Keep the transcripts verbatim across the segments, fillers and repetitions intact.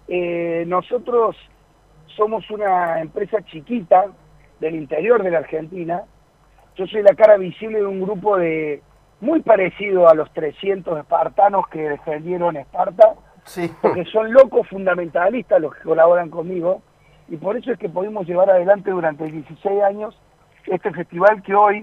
Eh, nosotros somos una empresa chiquita del interior de la Argentina. Yo soy la cara visible de un grupo de muy parecido a los trescientos espartanos que defendieron Esparta, Sí. porque son locos fundamentalistas los que colaboran conmigo, y por eso es que pudimos llevar adelante durante dieciséis años este festival que hoy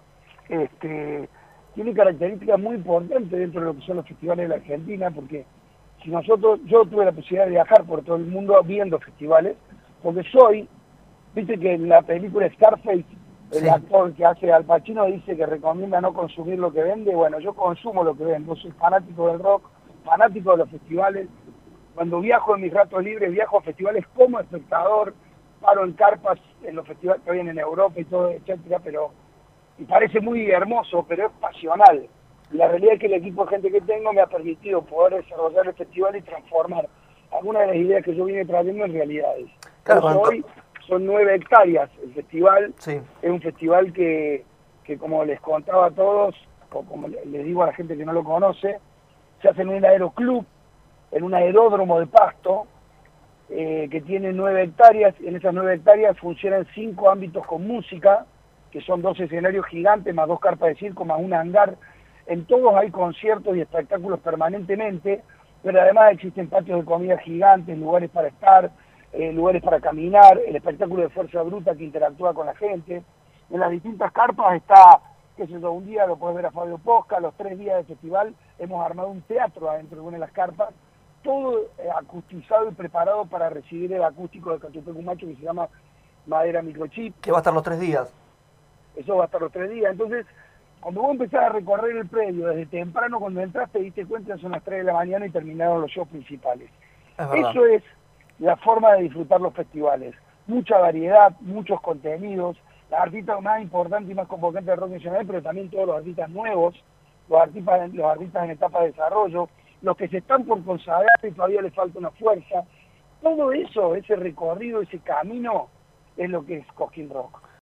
este, tiene características muy importantes dentro de lo que son los festivales de la Argentina, porque si nosotros, yo tuve la posibilidad de viajar por todo el mundo viendo festivales, porque soy, viste que en la película Scarface, el Sí. actor que hace Al Pacino dice que recomienda no consumir lo que vende. Bueno, yo consumo lo que vendo, soy fanático del rock, fanático de los festivales. Cuando viajo en mis ratos libres, viajo a festivales como espectador, paro en carpas en los festivales que vienen en Europa y todo, etcétera, pero y parece muy hermoso, pero es pasional. Y la realidad es que el equipo de gente que tengo me ha permitido poder desarrollar el festival y transformar algunas de las ideas que yo vine trayendo en realidades. Por Claro, eso cuando... hoy son nueve hectáreas el festival. Sí. Es un festival que, que como les contaba a todos, o como les digo a la gente que no lo conoce, se hace en un aeroclub, en un aeródromo de Pasto, eh, que tiene nueve hectáreas. En esas nueve hectáreas funcionan cinco ámbitos con música, que son dos escenarios gigantes, más dos carpas de circo, más un hangar. En todos hay conciertos y espectáculos permanentemente, pero además existen patios de comida gigantes, lugares para estar, eh, lugares para caminar, el espectáculo de fuerza bruta que interactúa con la gente. En las distintas carpas está, qué sé yo, un día lo puedes ver a Fabio Posca, los tres días del festival hemos armado un teatro adentro de una de las carpas, todo eh, acustizado y preparado para recibir el acústico de Catupecumacho, que se llama Madera Microchip. Que va a estar los tres días. Eso va a estar los tres días. Entonces, cuando vos empezás a recorrer el predio, desde temprano, cuando entraste, te diste cuenta, son las tres de la mañana y terminaron los shows principales. Es verdad. Eso es la forma de disfrutar los festivales. Mucha variedad, muchos contenidos, las artistas más importantes y más convocantes del rock nacional, pero también todos los artistas nuevos, los artistas, los artistas en etapa de desarrollo, los que se están por consagrar y todavía les falta una fuerza. Todo eso, ese recorrido, ese camino, es lo que es Cosquín Rock.